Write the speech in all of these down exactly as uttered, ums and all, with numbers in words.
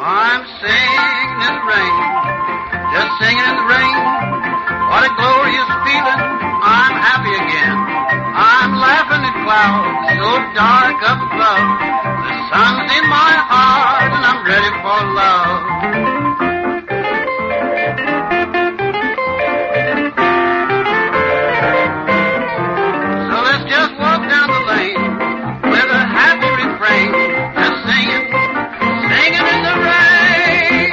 I'm singing in the rain, just singing in the rain. What a glorious feeling, I'm happy again. I'm laughing at clouds so dark up above. The sun's in my heart and I'm ready for love. So let's just walk down the lane with a happy refrain, just singing, singing in the rain.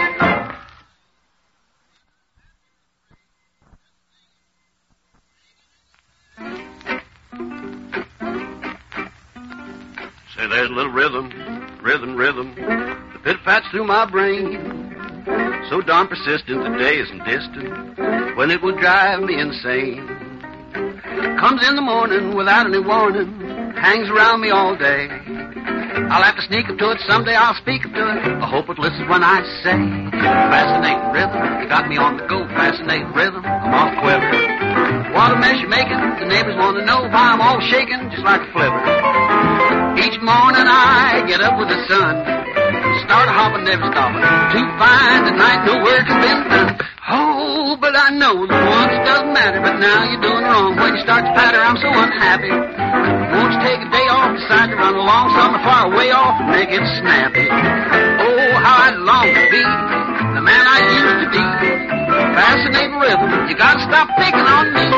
Say, there's a little rhythm, rhythm, rhythm, the pit-pats through my brain. So darn persistent, the day isn't distant, when it will drive me insane. Comes in the morning without any warning, hangs around me all day. I'll have to sneak up to it, someday I'll speak up to it. I hope it listens when I say, fascinating rhythm, you got me on the go, fascinating rhythm, I'm off quiver. What a mess you're making, the neighbors want to know why I'm all shaking, just like a flipper. Each morning I get up with the sun, start hopping, never stopping, too fine tonight, no work has been done. Oh, but I know the once doesn't matter, but now you're doing wrong. When you start to patter, I'm so unhappy. Won't you take a day off, decide to run along somewhere far away off and make it snappy. Oh, how I long to be the man I used to be. Fascinating rhythm, you gotta stop picking on me.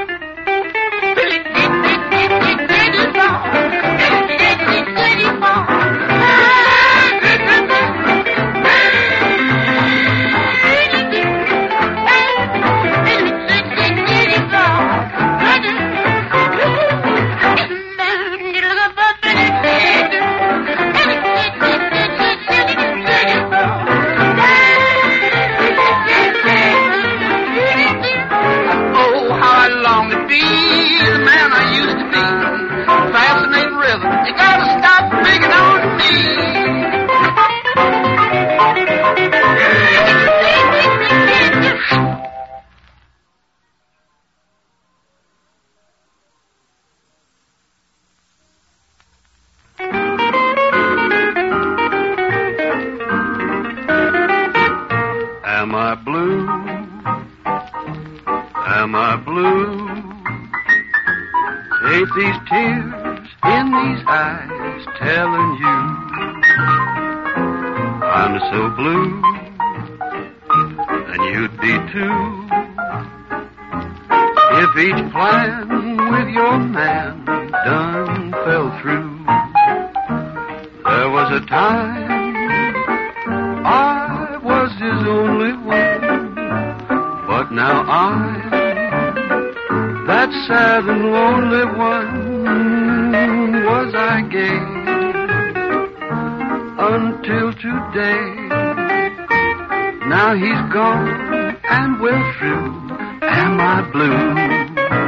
You gotta stop picking on me. Am I blue? Am I blue? Ain't these tears in these eyes telling you I'm so blue, and you'd be too, if each plan with your man done fell through. There was a time I was his only one, but now I'm that sad and lonely one. Was I gay until today? Now he's gone and well through. Am I blue?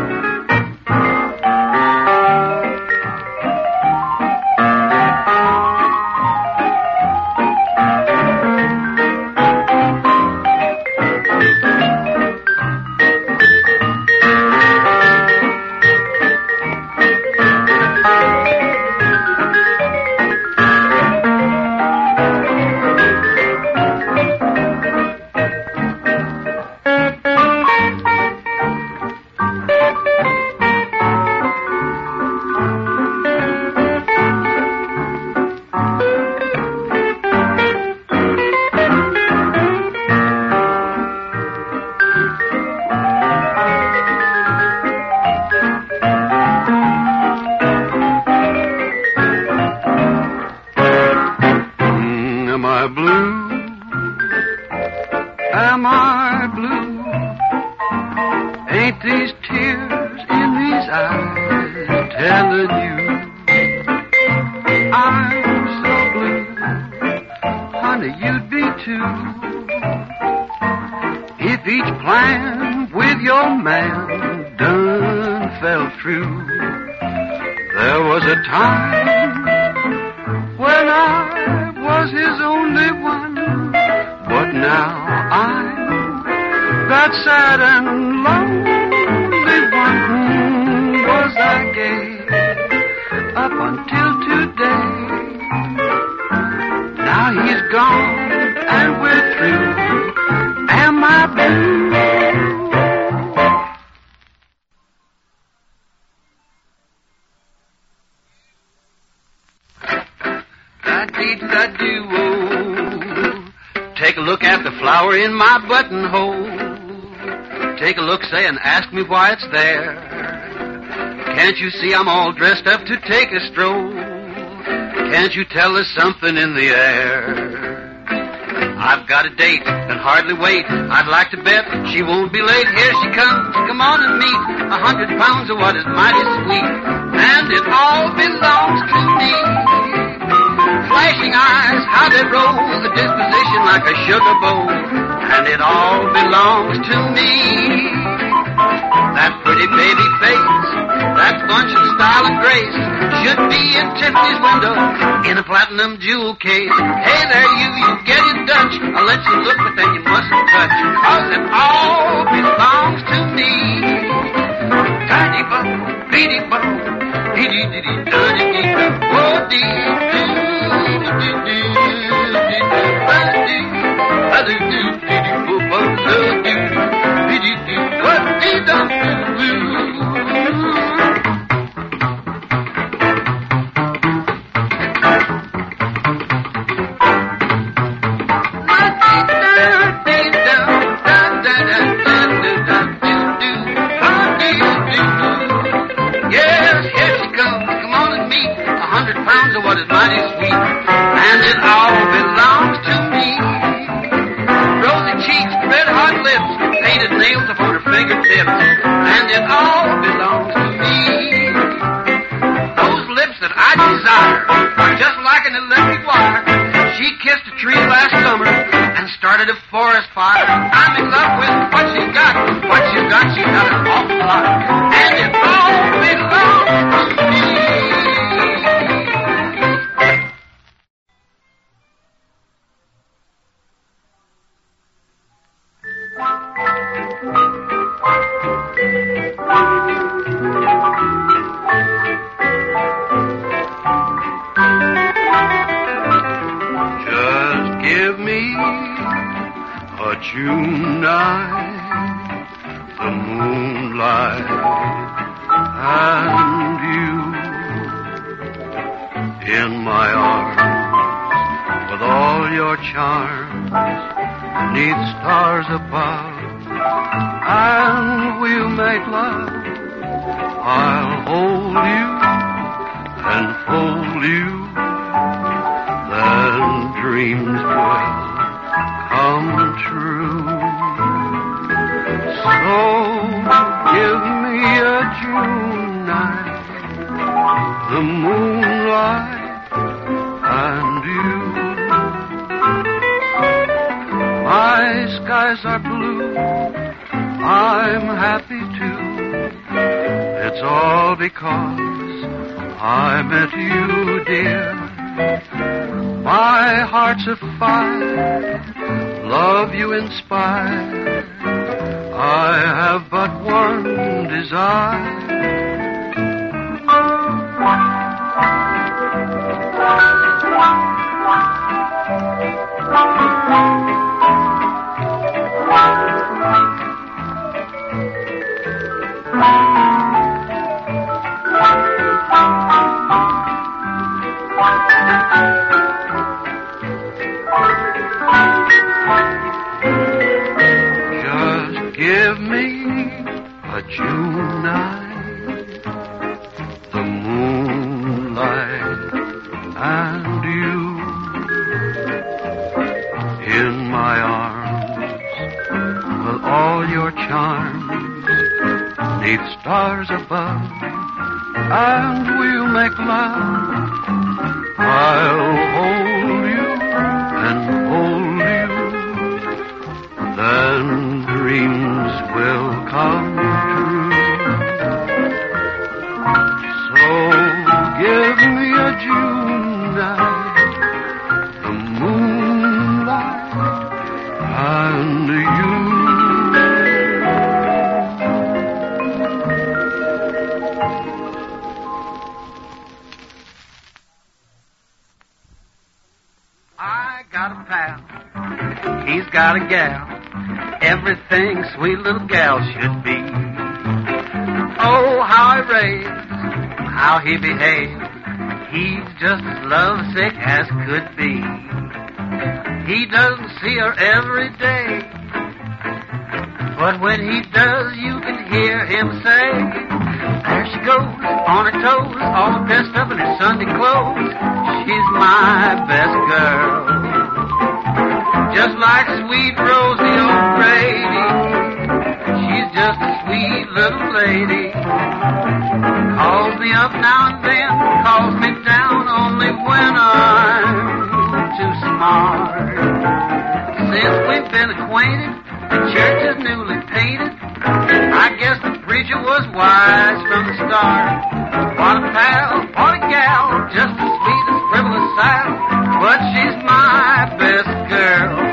Am I blue? Ain't these tears in these eyes telling you I'm so blue? Honey, you'd be too, if each plan with your man done fell through. There was a time when I was his only one, but now I'm that sad and lonely one. Was I gay up until today? Now he's gone Take a look at the flower in my buttonhole. Take a look, say, and ask me why it's there. Can't you see I'm all dressed up to take a stroll? Can't you tell there's something in the air? I've got a date, and hardly wait. I'd like to bet she won't be late. Here she comes, come on and meet. A hundred pounds of what is mighty sweet, and it all belongs to me. Flashing eyes, how they roll, a disposition like a sugar bowl, and it all belongs to me. That pretty baby face, that bunch of style and grace, should be in Tiffany's window in a platinum jewel case. Hey there, you, you get it Dutch. I'll let you look, but then you mustn't touch, cause it all belongs to me. Tiny bum, beady bum, beady diddy duddy dee, oh dee doo. Yes, here she comes, come on and meet. A hundred pounds of what is mighty sweet, and it all belongs to me. Rosy cheeks, red hot lips, painted nails upon her fingertips, and it all belongs to me. Those lips that I desire are just like an electric wire. She kissed a tree last summer and started a forest fire. I'm in love with what she's got. What she's got, she's got an awful lot, and it all belongs to me. Just give me a June night, the moonlight, and you in my arms with all your charms, neath stars above, and we'll make love. I'll hold you and fold you, then dreams will come true. So give me a June night, the moonlight, and you. My skies are blue, I'm happy too. It's all because I met you, dear. My heart's afire, love you inspire. I have but one desire. Just give me a June night, the moonlight, and you in my arms with all your charms, neath stars above, and we'll make love. I'll hold you and hold you, then dreams will come true. So give me a June night, the moonlight, and you. I got a pal, he's got a gal. everything sweet little gal should be. Oh, how I raved, how he behaved. He's just as lovesick as could be. He doesn't see her every day, but when he does, you can hear him say, there she goes, on her toes, all dressed up in her Sunday clothes. She's my best girl, just like sweet Rosie O'Grady. She's just a sweet little lady. Calls me up now and then, calls me down only when I'm too smart. Since we've been acquainted, the church is newly painted. I guess the preacher was wise from the start. What a pal, what a gal, just as sweet as frivolous Sal. But she's my best girl,